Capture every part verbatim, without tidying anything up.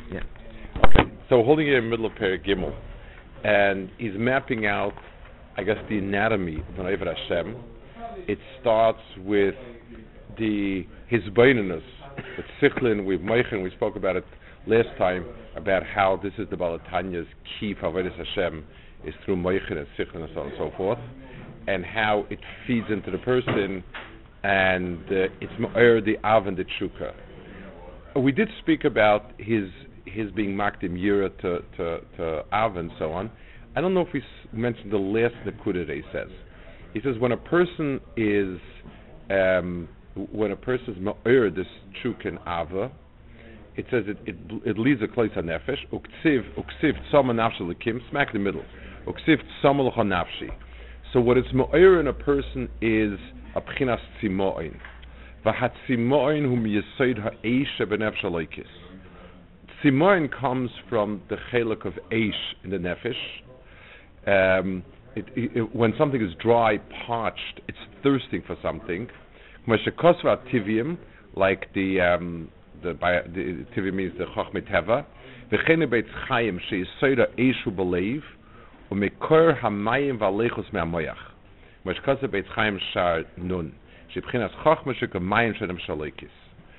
Yeah. Okay. So holding it in the middle of Perek Gimel, and he's mapping out, I guess, the anatomy of an Eved Hashem. It starts with the his beinunus, the tzichlin with Meichen. We spoke about it last time about how this is the Balatanya's key for Avodas Hashem is through Meichen and tzichlin and so on and so forth, and how it feeds into the person, and uh, it's Me'er the Av and the Tshuka. We did speak about his his being Makdim Yira to, to, to Av and so on. I don't know if we s- mentioned the last Nakuda that he says. He says when a person is um, when a person is Me'er this Tshuka and Ava, it says it it, it leads a Klais HaNefesh, Uksiv Uksiv Tzama Nafshi Lekim, smack the middle. Uksiv Tzama Lecha Nafshi. So what it's Me'er in a person is a Pchinas Tzimoin. V'hatzimoin hum Yesod ha'eish benefesh aloikis. Tzimoin comes from the chelak of eish in the nefesh. Um, it, it, when something is dry, parched, it's thirsting for something. Meshekosva tivium, like the um, the, the tivium means the chochmei teva. V'chene beitz chayim sheYesod ha'eishu b'leiv u'mekor hamayim v'alechos me'amoyach. Meshekosva beitz chayim shar nun. Shebchinas chochma shekamayim shenem shaloikis.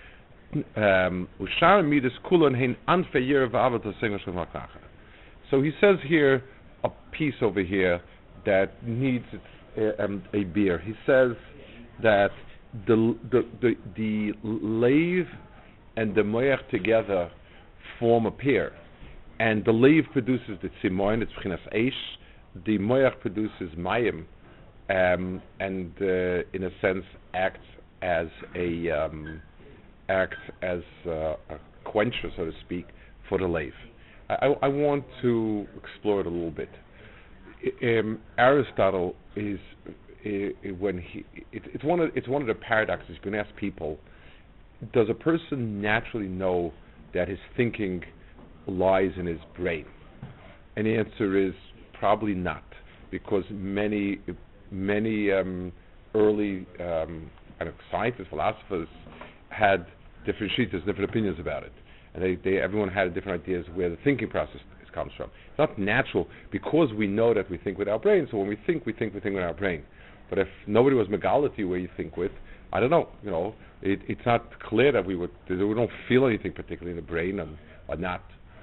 Ushar midas kulon hein anfeyer v'avat l'sengos shemakacha. So he says here a piece over here that needs uh, um, a beer. He says that the the the, the leiv and the moyach together form a pair, and the leiv produces the tzimoin, it's b'chinas eish. The moyach produces mayim. Um, and uh, in a sense acts as a um, acts as uh, a quencher, so to speak, for the leiv. I, I want to explore it a little bit. I, um, Aristotle is uh, when he it, it's one of it's one of the paradoxes. You can ask people: does a person naturally know that his thinking lies in his brain? And the answer is probably not, because many Many um, early um, kind of scientists, philosophers had different sheets, different opinions about it, and they, they everyone had different ideas where the thinking process comes from. It's not natural because we know that we think with our brain. So when we think, we think, we think with our brain. But if nobody was megality where you think with, I don't know. You know, it, it's not clear that we would we don't feel anything particularly in the brain and or not.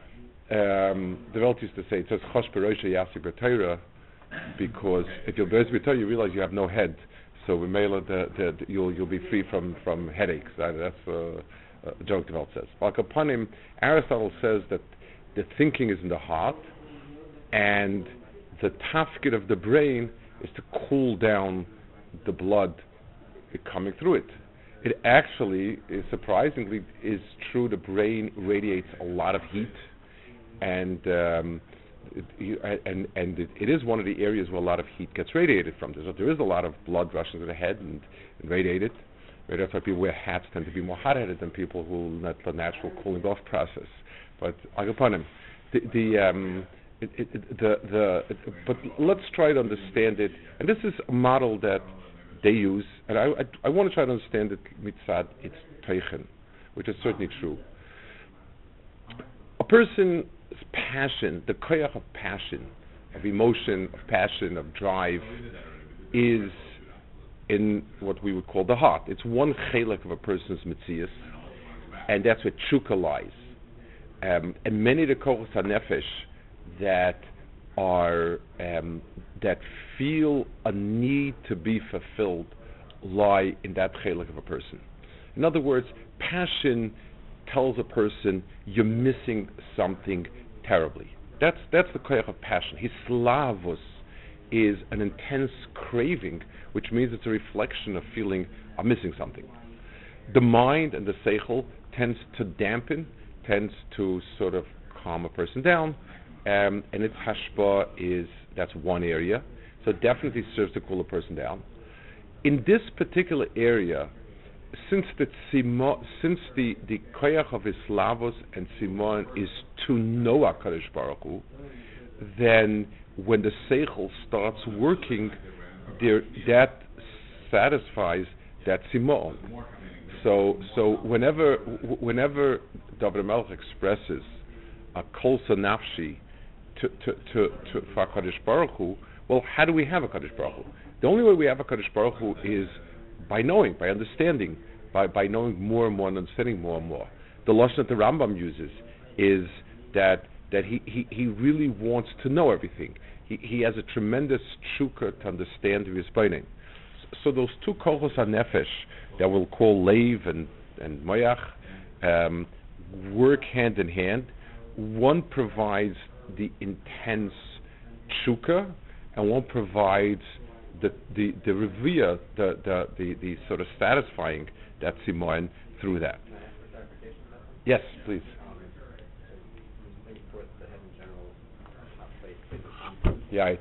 Um, the Welt used to say it says Chosh Beroisha Yasik B'Torah, because if you're Beroisha B'Torah, you realize you have no head. So we mail it, the, the, the, you'll you'll be free from, from headaches. That, that's uh, a joke the Welt says. Like upon him, Aristotle says that the thinking is in the heart, and the tafkid of the brain is to cool down the blood coming through it. It actually, is surprisingly, is true. The brain radiates a lot of heat, and um, it, you, and and it, it is one of the areas where a lot of heat gets radiated from. There's, there is a lot of blood rushing to the head and, and radiated. That's why people who wear hats tend to be more hot-headed than people who not the natural cooling off process. But I'll upon him, the the um, it, it, it, the the. It, but let's try to understand it. And this is a model that they use, and I, I, I want to try to understand it mitzad its teichen, which is certainly true. A person's passion, the koyach of passion, of emotion, of passion, of drive, is in what we would call the heart. It's one chelek of a person's mitzias, and that's where tshuka lies. Um, and many of the kochos hanefesh that are um, that feel a need to be fulfilled lie in that chelek of a person. In other words, passion tells a person you're missing something terribly. That's that's the koyach of passion. His slavos is an intense craving, which means it's a reflection of feeling I'm missing something. The mind and the seichel tends to dampen, tends to sort of calm a person down, um, and its hashba is, that's one area, so it definitely serves to cool a person down. In this particular area, since the tzimo, since the the koyach of Islavos and Simon is to know HaKadosh Baruch Hu, then when the seichel starts working, there, that satisfies that simon. So, so whenever, whenever David Melech expresses a kolsa nafshi to to to to for Kadosh Baruch Hu. Well, how do we have a Kadosh Baruch Hu? The only way we have a Kadosh Baruch Hu is by knowing, by understanding, by by knowing more and more and understanding more and more. The lashon that the Rambam uses is that that he, he, he really wants to know everything. He he has a tremendous tshuka to understand his binding. So those two kochos hanefesh that we'll call leiv and and moyach um, work hand in hand. One provides the intense tshuka, and one provides the the the revia, the the the, the sort of satisfying that simon through that. Yes, please. Yeah, right.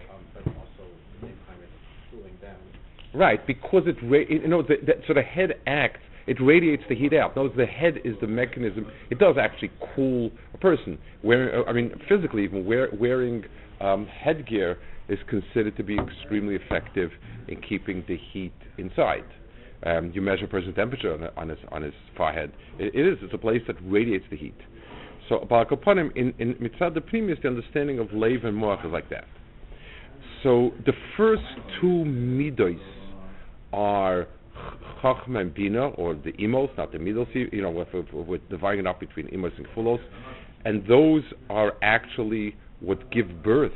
Right, because it, ra- it you know, the, the, so the head acts, it radiates the heat out. Notice the head is the mechanism. It does actually cool a person. Wearing, uh, I mean, physically, even wear, wearing um, headgear is considered to be extremely effective in keeping the heat inside. Um, you measure a person's temperature on, on his on his forehead. It, it is. It's a place that radiates the heat. So, Balakopanim in in Mitzad the Primus, the understanding of Leiv and Moach is like that. So, the first two midos are Chachma and Bina, or the imos, not the midos. You know, with, with, with dividing it up between imos and Kfulos, and those are actually what give birth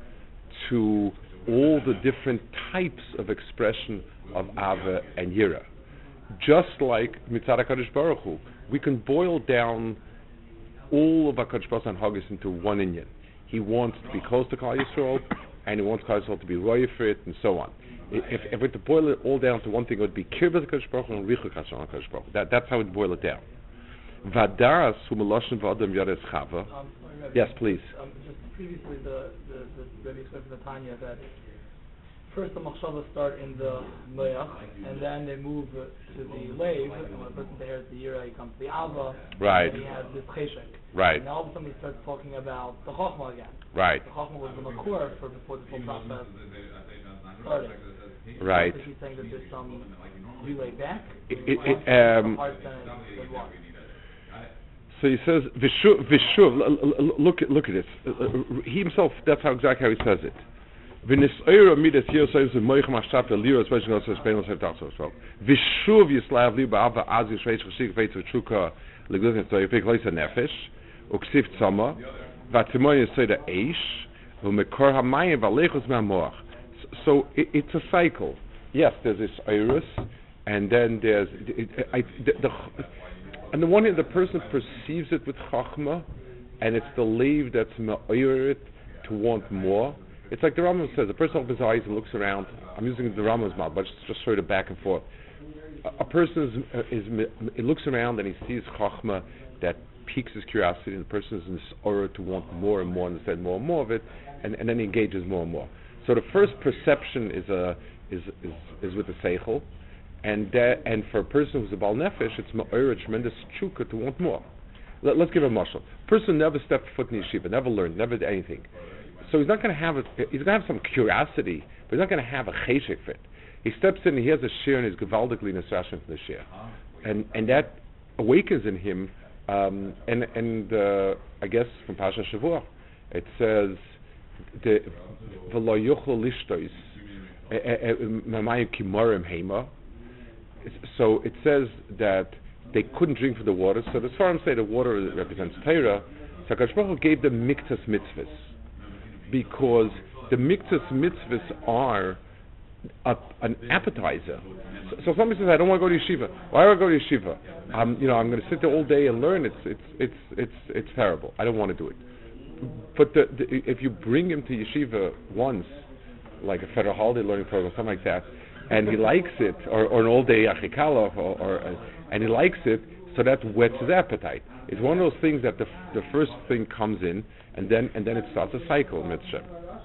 to all the different types of expression of Ava and Yira. Just like Mitzad HaKadosh Baruch Hu, we can boil down all of HaKadosh Baruch Hu and Haggis into one Inyan. He wants to be close to Klal Yisrael, and he wants Klal Yisrael to be roya for it, and so on. If, if we were to boil it all down to one thing, it would be Kirbet HaKadosh Baruch Hu and Richuk HaKadosh Baruch Hu. That, that's how we boil it down. Vadaras hu meloshen v'adam yares chava. Um, Yes, please. Um, just previously, the the the Rebbe explained from the Tanya that first the machshava start in the moyach, and then they move uh, to the leiv, and when a person inherits the yira, he comes to the ava, Right. and he has this cheshek. Right. And now all of a sudden he starts talking about the chokhmah again. Right. The chokhmah was the makor for before this whole process started. Right. So he's saying that there's some relay back. It, it, it, um, Heart than, than what? So he says, Vishuv, Vishuv, l- l- look at, look at this. Uh, uh, he himself, that's how exactly how he says it. V'nisoira midas yosayim z'moich mashtat v'lira, especially also Spain, also Tarsos. Vishuv yislav li ba'ava az yishreish chashik v'etz v'chuka l'glutin tzayipik loisa nefesh, uksiv tzama, v'atzimoy yisoida eish, v'mekor hamayim v'alechus me'amoach. So it, it's a cycle. Yes, there's this iris, and then there's, it, I, the, the on the one hand, the person perceives it with chachma, and it's the leiv that's ma'oyer to want more. It's like the Rambam says, a person opens his eyes and looks around. I'm using the Rambam's mouth, but just, just sort of back and forth. A, a person is, uh, is he looks around and he sees chachma that piques his curiosity, and the person is in this aura to want more and more, understand more and more of it, and, and then he engages more and more. So the first perception is a is is, is with the seichel. And that, and for a person who's a Baal Nefesh, it's ma'or, tremendous tshuka to want more. Let, let's give a mashal. Person never stepped foot in yeshiva, never learned, never did anything. So he's not going to have a, he's going to have some curiosity, but he's not going to have a cheshek for it. He steps in and he has a shir and he's gewaldigly nesrashen from the shir, and and that awakens in him. Um, and and uh, I guess from Pasha Shavuot, it says the v'lo yuchol lishtois mamayim kimorim heima. So it says that they couldn't drink from the water. So the Sfarim say the water represents Torah. So HaKadosh Baruch Hu gave them miktas mitzvahs, because the miktas mitzvahs are a, an appetizer. So, so somebody says, "I don't want to go to yeshiva. Why do I go to yeshiva? Um, you know, I'm going to sit there all day and learn. It's it's it's it's it's terrible. I don't want to do it." But the, the, if you bring him to yeshiva once, like a federal holiday learning program, something like that, and he likes it, or, or an all-day achikala, or, or uh, and he likes it, so that whets his appetite. It's one of those things that the the first thing comes in, and then and then it starts a cycle, mitzvah.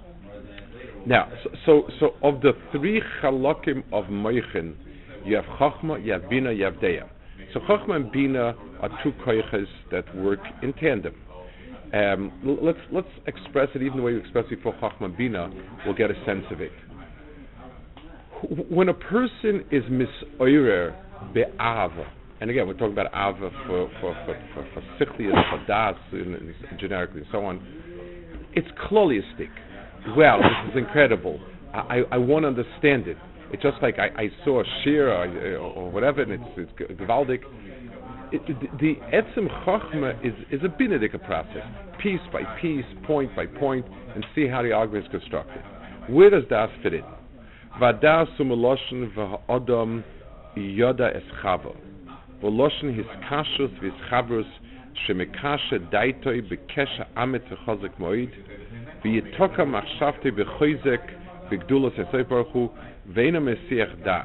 Now, so, so so of the three chalakim of moichin, you have chachma, you have bina, you have deya. So chachma and bina are two koiches that work in tandem. Um, l- let's let's express it even the way we expressed before chachma and bina. We'll get a sense of it. When a person is misoirer be'ava, and again, we're talking about Ava for for for for, for Sichlius, for Das, in, in, generically, and so on. It's klolistic. Wow, this is incredible. I, I, I want to understand it. It's just like I, I saw a shir or, or whatever, and it's it's gewaldig. It, the, the etzem chochma is is a binedika process, piece by piece, point by point, and see how the argument is constructed. Where does das fit in? Vadas u'meloshen v'ha'odam yoda es chavo. V'loshen his kashus v'is shemekashe daitoi bekesha amet v'chozek moed v'yitoka machshavte b'choizek b'gdulas esay baruch hu v'ena mesiach das.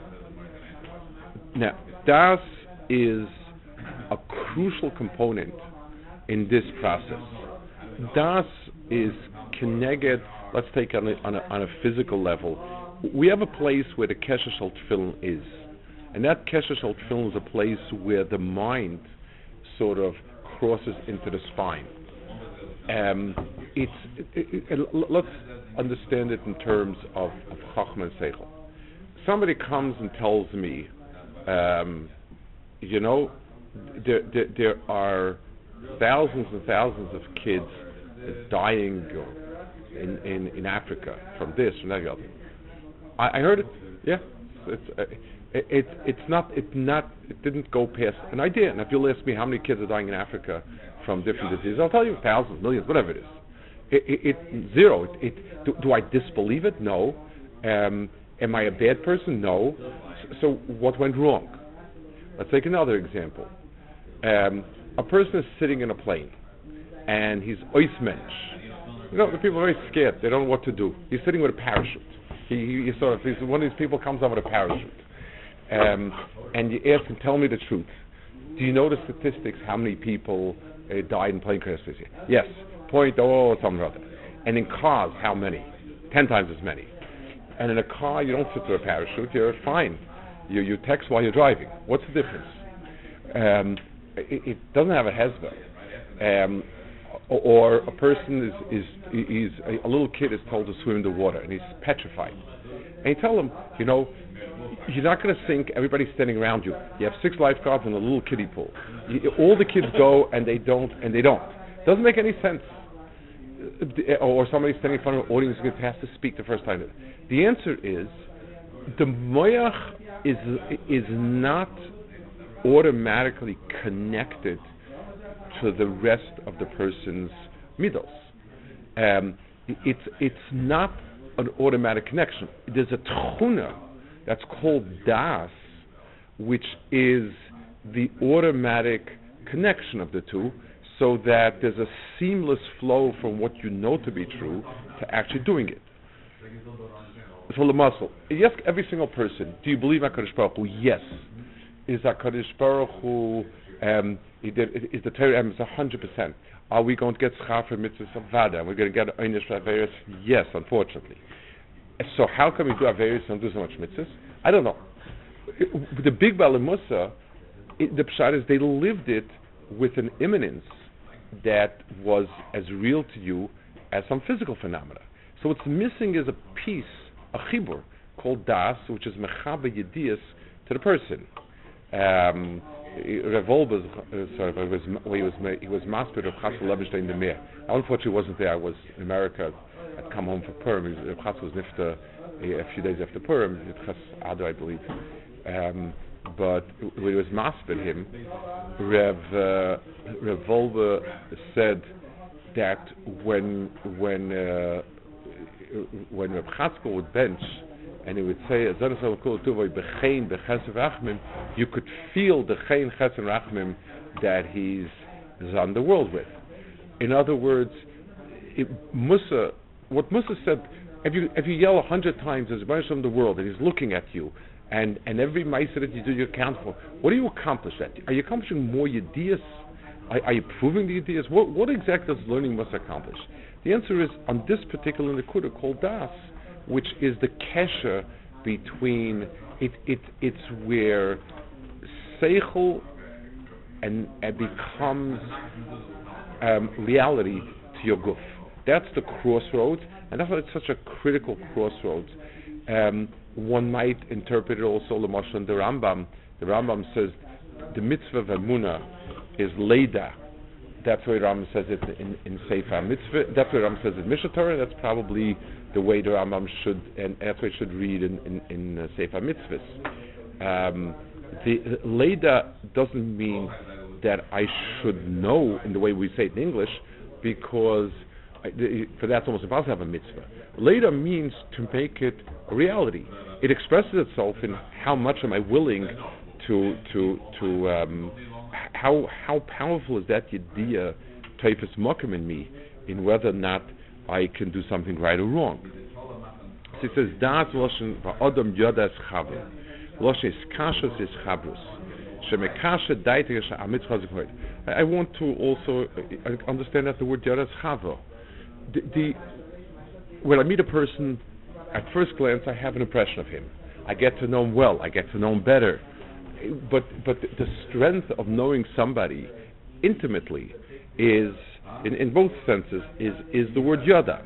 Now, das is a crucial component in this process. Das is connected. Let's take on a, on a, on a physical level. We have a place where the Kesher Shel Tefillin is. And that Kesher Shel Tefillin is a place where the mind sort of crosses into the spine. Um, it's, it, it, it, let's understand it in terms of, of Chachma and Seichel. Somebody comes and tells me, um, you know, there, there, there are thousands and thousands of kids dying in, in, in Africa from this, from that. I, I heard it. Yeah, it's uh, it, it it's not it not it didn't go past an idea. And if you'll ask me how many kids are dying in Africa from different diseases, I'll tell you thousands, millions, whatever it is. It, it, it zero. It, it do, do I disbelieve it? No. Um, am I a bad person? No. So, so what went wrong? Let's take another example. Um, a person is sitting in a plane, and he's oismensch. You know, the people are very scared. They don't know what to do. He's sitting with a parachute. He, he, he sort of, he's, one of these people comes up with a parachute, um, and you ask him, "Tell me the truth. Do you know the statistics? How many people uh, died in plane crashes this year?" Yes, point oh something or other. And in cars, how many? Ten times as many. And in a car, you don't sit with a parachute. You're fine. You you text while you're driving. What's the difference? Um, it, it doesn't have a hezbollah. Um, or a person is, is he's a, a little kid is told to swim in the water and he's petrified. And you tell him, you know, you're not going to sink. Everybody's standing around you. You have six lifeguards and a little kiddie pool. You, all the kids go and they don't and they don't. Doesn't make any sense. Or somebody standing in front of an audience who has to speak the first time. The answer is the moyach is is not automatically connected to the rest of the person's midos. Um, it's it's not an automatic connection. There's a tchuna that's called das, which is the automatic connection of the two, so that there's a seamless flow from what you know to be true to actually doing it. So the muscle. You ask every single person, do you believe HaKadosh Baruch Hu? Yes. Is HaKadosh Baruch Hu, um, is the Torah one hundred percent? Are we going to get schar for mitzvahs of Vada? We're going to get einish for Averis? Yes, unfortunately. So how can we do Averis and do so much mitzvahs? I don't know. It, the big Bala Musa, it, the pshat is they lived it with an imminence that was as real to you as some physical phenomena. So what's missing is a piece, a chibur, called das, which is mechabe yediyas to the person. Um, Revolba, uh, sorry, but was, well, he was he was master of Chatzkel Lebenstein the Meir. I unfortunately wasn't there. I was in America. I'd come home for Purim. Chatzkel was nifta a few days after Purim. Chas Adar, I believe. Um, but when he was master him, Rev uh, Revolba said that when when uh, when Reb Chatzkel would bench and he would say, you could feel the Chein Ches and Rachmim that he's on the world with. In other words, it, Musa, what Musa said, if you if you yell a hundred times, there's a bunch from the world and he's looking at you, and, and every ma'aseh that you do, you account for. What do you accomplish? That are you accomplishing more yediyas? Are, are you proving the yediyas? What what exactly does learning Musa accomplish? The answer is on this particular nekuda called das, which is the kesher between it. It it's where seichel and it becomes um, reality to your guf. That's the crossroads, and that's why it's such a critical crossroads. Um, one might interpret it also, L'mashal, the Rambam. The Rambam says the mitzvah of Emunah is Leida. That's where Rambam says it in, in Sefer Mitzvah. That's where Rambam says it in Mishnah Torah. That's probably the way the Rambam should, and that's what it should read in, in, in uh, Sefer Mitzvahs. Um, the uh, Leida doesn't mean that I should know in the way we say it in English, because I, the, for that's almost impossible to have a mitzvah. Leida means to make it a reality. It expresses itself in how much am I willing to to to um, how how powerful is that idea, Taifas Mokim in me, in whether or not I can do something right or wrong. So it says, Das Loshen Va'odom Yodas Chavre. Loshen is Kashas is Chabrus. Shemekasha Daitiga Sha'amitzvah Zikhoid. I want to also uh, understand that the word Yodas Chavre. The, the, when I meet a person, at first glance I have an impression of him. I get to know him well, I get to know him better. But but the strength of knowing somebody intimately is, in, in both senses, is is the word yada.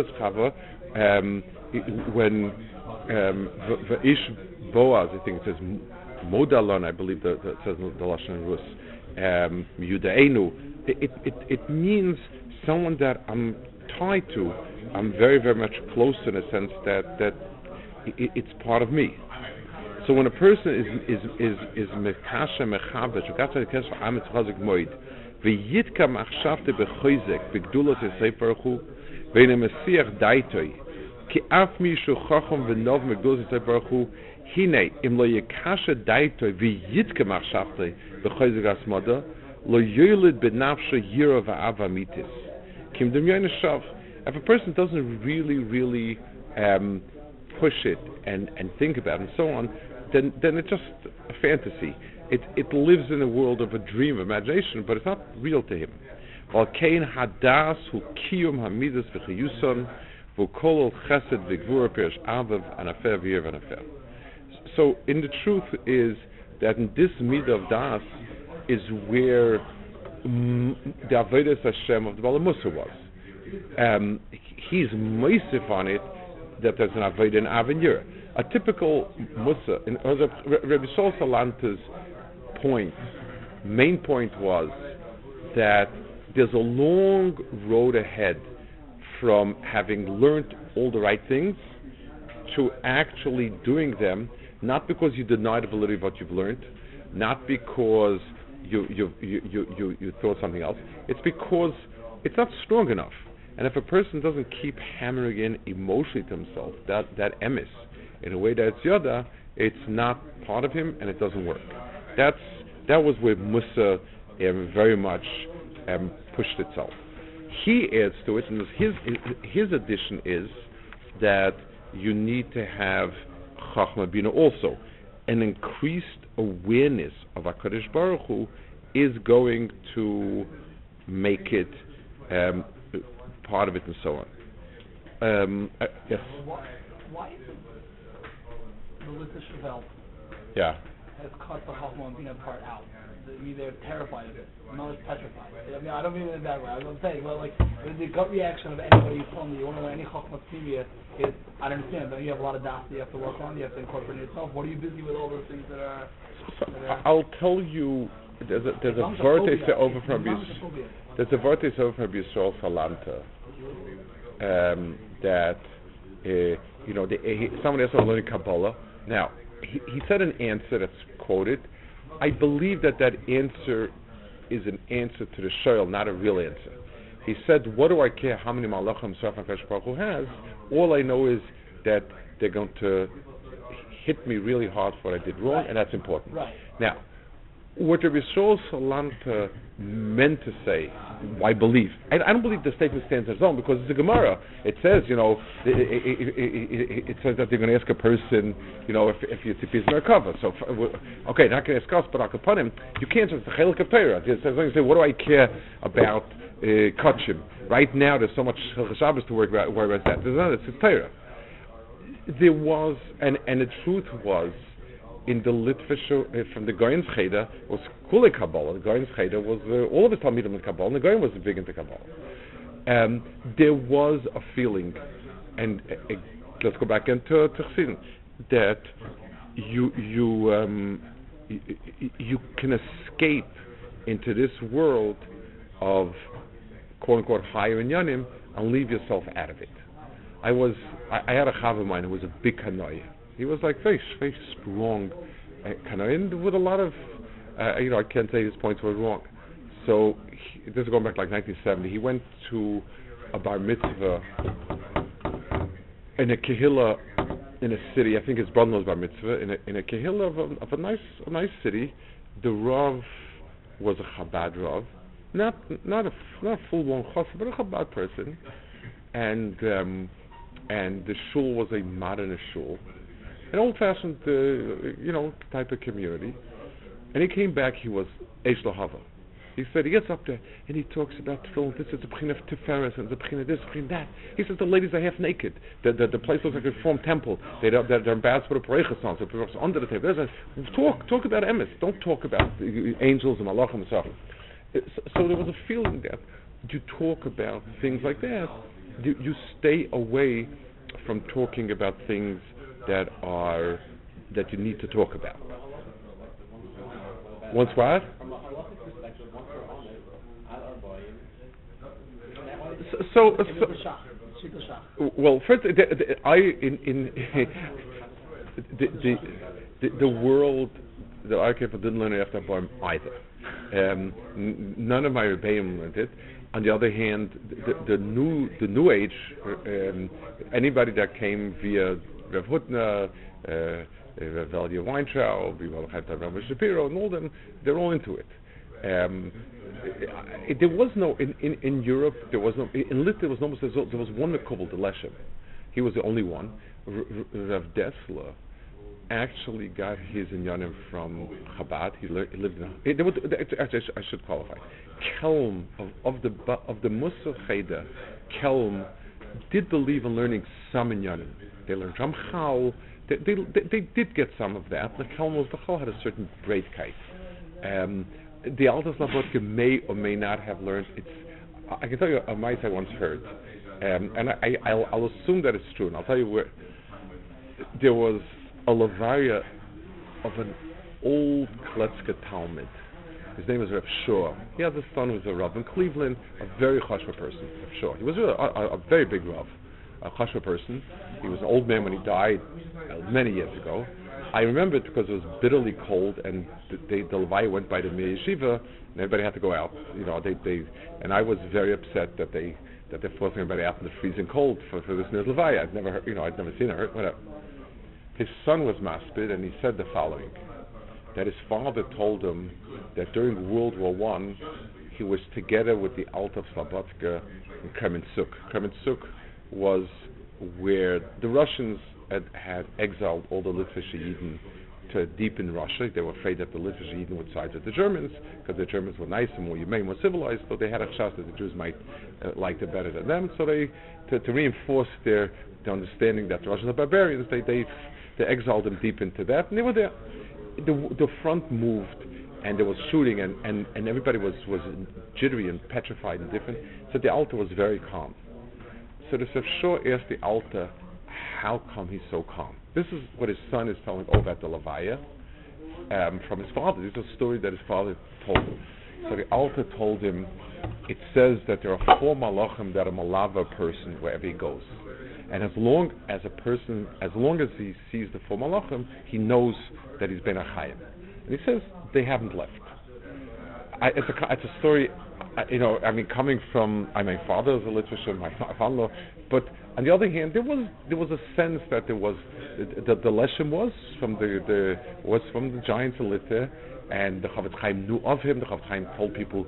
Um, when um, Ish Boaz, I think it says Modalon, I believe that it says the Lashon Rus, um, Yudaenu. It, it it means someone that I'm tied to. I'm very very much close in a sense that that it, it's part of me. So when a person is is is is mekasha mechaber, shukatza kesh amitz chazik moed, veyitka machshavte bechoizek begdulos yisei baruchu, ve'inem mesiach daitoi, ki af mishu chacham v'nov megdulos yisei baruchu, hine im lo yekasha daitoi veyitka machshavte bechoizek asmoda, lo yoylid benafshe yira va'ava mitis. Kim dem yoyne shav. If a person doesn't really really um, push it and and think about it and so on, then then it's just a fantasy. It it lives in a world of a dream, imagination, but it's not real to him. So in the truth is that in this midah of das is where mm, the avodas Hashem of the Baal Musa was. Um, he's moisif on it that there's an avodah in Avin Yira. A typical Musa, in other, Rabbi Sol Salanta's point, main point was that there's a long road ahead from having learned all the right things to actually doing them, not because you deny the validity of what you've learned, not because you you you you, you, you thought something else. It's because it's not strong enough. And if a person doesn't keep hammering in emotionally to himself that that emes in a way that it's yada, it's not part of him and it doesn't work. That's that was where Musa um, very much um, pushed itself. He adds to it, and his his addition is that you need to have Chachma Bina also. An increased awareness of HaKadosh Baruch Hu is going to make it um, part of it and so on. Um, uh, yes? Why, why is it the Melissa Chevelle Yeah. has cut the Chachma and Bina part out? I mean, they're terrified of it. I'm not as petrified. I mean, I don't mean it in that way. I'm saying, well, like, the gut reaction of anybody who's telling me you want to learn any Chachma Tzimiyah is, I don't understand, but you have a lot of das that you have to work on, you have to incorporate it yourself. What are you busy with all those things that are... So, that are I'll tell you, there's a, there's a vortex over from Yis- there's a vortex over from Yisrael Salanta um, that, uh, you know, the, he, somebody else was learning Kabbalah. Now, he, he said an answer that's quoted. I believe that that answer is an answer to the shoyl, not a real answer. He said, what do I care how many malachim Saf HaKadosh Baruch Hu has? All I know is that they're going to hit me really hard for what I did wrong, Right. and that's important. Right. Now, what Rabbi Shaul Salanta meant to say, why believe? I, I don't believe the statement stands on its own, because it's a Gemara. It says, you know, it, it, it, it, it says that they're going to ask a person, you know, if if you tip his merkava. So, okay, not going to ask us, but upon him, you can't just the chelik of Torah. It says, like, say, what do I care about uh, kachim? Right now, there's so much Shabbos to worry about. Worry about that. There's not. It's a Torah. There was, and and the truth was, in the Litvish, uh, from the Goyen's Cheder, was Kule Kabbalah. The Goyen's Cheder was, uh, all of his Talmidim in Kabbalah, and the Goyen was big into Kabbalah. Um, there was a feeling, and uh, uh, let's go back into Chassidin, that you, you um, you, you can escape into this world of quote unquote higher inyanim and leave yourself out of it. I was I, I had a chav of mine who was a big kanoi. He was like very very strong uh, kanoi, and with a lot of uh, you know, I can't say his points were wrong. So he, this is going back like nineteen seventy. He went to a bar mitzvah in a kehillah in a city. I think his brother was bar mitzvah in a in a kehillah of a, of a nice a nice city. The rav was a Chabad rav, not not a not a full blown chassid, but a Chabad person, and um, and the shul was a modern shul, an old fashioned uh, you know type of community. And he came back. He was Eish Lahava. He said, he gets up there and he talks about tefillin. This is the p'china of Tiferes and the p'china this, p'china that. He says the ladies are half naked. The the, the place looks like a reformed temple. They they're, they're embarrassed for the pareichas on, so it's under the table. There's a, talk talk about emes. Don't talk about the angels and malachim and stuff. So, so there was a feeling that you talk about things like that. You you stay away from talking about things that are that you need to talk about. Once what? So, so, so well, first, the, the, I in in the, the the the world that I came from didn't learn it after Boim either. Um, n- none of my rebbeim learned it. On the other hand, the, the new the new age, um, anybody that came via Rav Hutner, uh, Valia Weintraub, Rav Shapiro, and all them, they're all into it. Um, it, there was no in, in, in Europe. There was no in Lit. There was almost there was one Mekubal, the Leshem. He was the only one. R- R- Rav Dessler actually got his inyanim from Chabad. He, le- he lived in. It, there was, actually, I should qualify. Kelm of, of the of the Mussar Cheder, Kelm did believe in learning some inyanim. They learned Ramchal. They, they, they, they did get some of that. The Kelm was the Chol had a certain breitkeit. Um, the Altas Labotke may or may not have learned. It's. I can tell you a mice I once heard, um, and I, I, I'll, I'll assume that it's true. And I'll tell you where. There was a Levaya of an old Kletzke Talmud. His name was Rav Shaw. He had a son who was a Rav in Cleveland, a very chashva person. Rav Shaw. He was a, a, a very big Rav, a chashva person. He was an old man when he died uh, many years ago. I remember it because it was bitterly cold, and the, they, the Levaya went by the Mir Yeshiva, and everybody had to go out. You know, they, they, and I was very upset that they that they're forcing everybody out in the freezing cold for, for this Nir Levaya. I'd never, heard, you know, I'd never seen it. Whatever. His son was maspid, and he said the following: that his father told him that during World War One, he was together with the Alt of Slobodka in Kremenchuk. Kremenchuk was where the Russians had, had exiled all the Litvish Yidden to deep in Russia. They were afraid that the Litvish Yidden would side with the Germans, because the Germans were nice and more humane, more civilized, so they had a chance that the Jews might uh, like it better than them. So they, to, to reinforce their, their understanding that the Russians are barbarians, they, they They exiled them deep into that, and they were there. The, the front moved, and there was shooting, and, and, and everybody was, was jittery and petrified and different. So the Alta was very calm. So the Rav Shaw asked the Alta, how come he's so calm? This is what his son is telling over at the Levaya um, from his father. This is a story that his father told him. So the Alta told him, it says that there are four malachim that are malava a person wherever he goes. And as long as a person, as long as he sees the four malachim, he knows that he's been a chayim. And he says they haven't left. I, it's a it's a story, I, you know. I mean, coming from I my father was a literature, my father, but on the other hand, there was there was a sense that there was that the leshem was from the, the was from the giants of Litter, and the Chavetz Chaim knew of him. The Chavetz Chaim told people,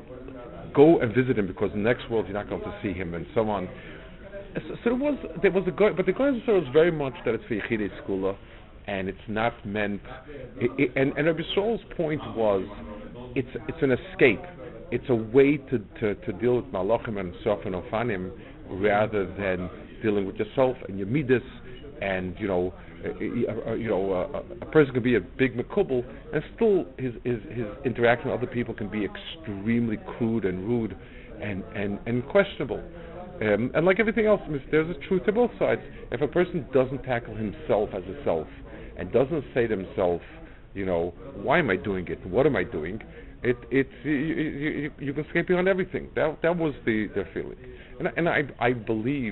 go and visit him, because in the next world you're not going to see him, and so on. So, so there was there was a guy, but the guy was very much that it's for Yechidei Skula, and it's not meant. It, it, and and Rabbi Yisrael's point was, it's it's an escape. It's a way to, to, to deal with malachim and sof and ofanim, rather than dealing with yourself and your midas. And you know, uh, uh, you know, uh, a person can be a big mekubal, and still his, his his interaction with other people can be extremely crude and rude, and and, and questionable. Um, and like everything else, there's a truth to both sides. If a person doesn't tackle himself as a self, and doesn't say to himself, you know, why am I doing it? What am I doing? It, it, you, you, you can skate beyond everything. That, that was the, the feeling. And, and I, I believe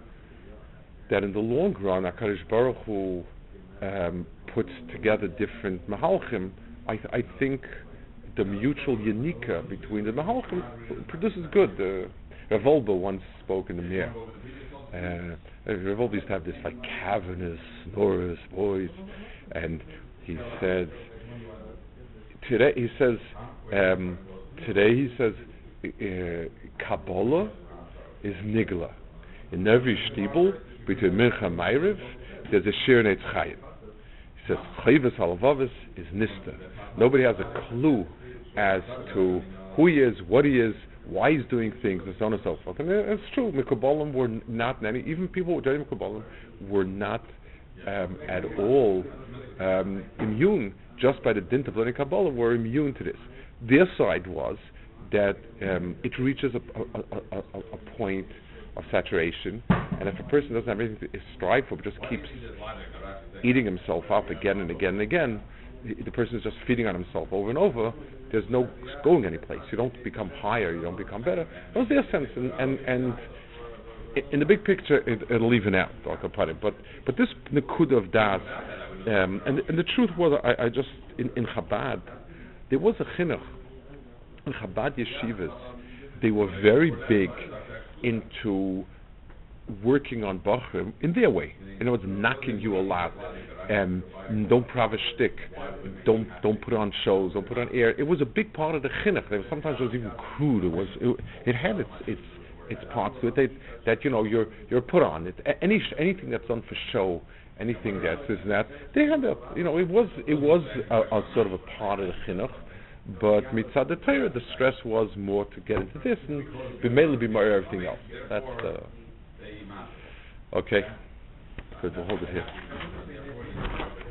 that in the long run, HaKadosh Baruch Hu um, puts together different mahalchim. I, I think the mutual unika between the mahalchim produces good. Uh, Rav Wolbe once spoke in the Mir. Uh, Rav Wolbe used to have this like cavernous, sonorous voice, and he said, today he says, um, today he says, uh, Kabbalah is nigla. In every shtibel, between Mincha and Ma'ariv, there's a shir Neitz Chaim. He says, Chayvus Halavavis is nista. Nobody has a clue as to who he is, what he is, why he's doing things, and so on and so forth. And it's true, Mekubalim were not, many, even people who joined Mekubalim were not um, at all um, immune, just by the dint of learning Kabbalah, were immune to this. Their side was that um, it reaches a, a, a, a, a point of saturation, and if a person doesn't have anything to strive for, but just keeps eating himself up again and again and again, the, the person is just feeding on himself over and over. There's no going anyplace. You don't become higher. You don't become better. That was their sense, and and, and in the big picture, it, it'll even out. But but this Nakud of Das, um, and and the truth was, I, I just in, in Chabad, there was a chinuch in Chabad yeshivas. They were very big into working on Bachrim in their way. You know, it's knocking you a lot. Um, don't prove a shtick. Don't don't put on shows. Don't put on air. It was a big part of the chinuch. There was, sometimes it was even crude. It was it, it had its its its parts to it that, that you know you're you're put on. It, any anything that's done for show, anything that's this and that. They had a you know it was it was a, a sort of a part of the chinuch. But mitzad the Torah, the stress was more to get into this and be mainly be more everything else. That's the okay. Good, we'll hold it here.